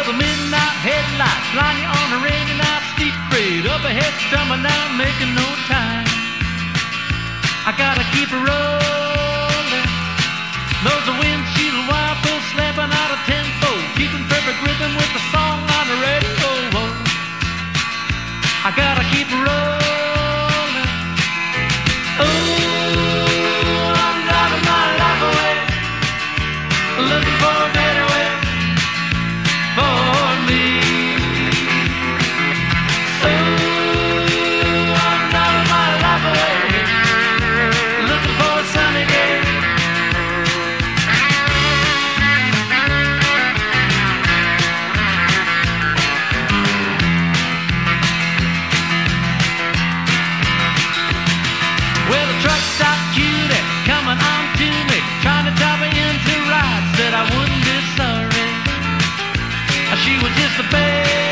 the midnight headlights, line you on a rainy night, steep grade, up ahead, stumbling down, making no time. I gotta keep it rolling. Knows the windshield wipers slapping out of tempo, keeping perfect rhythm with the song on the radio. I gotta keep it rolling. Oh, I'm driving my life away, looking for a better way for me. Oh, I'm driving my life away, looking for a sunny day. Well, the truck stopped cutie coming on to me, trying to drive me into ride. Said I wouldn't be sorry. She was just a baby.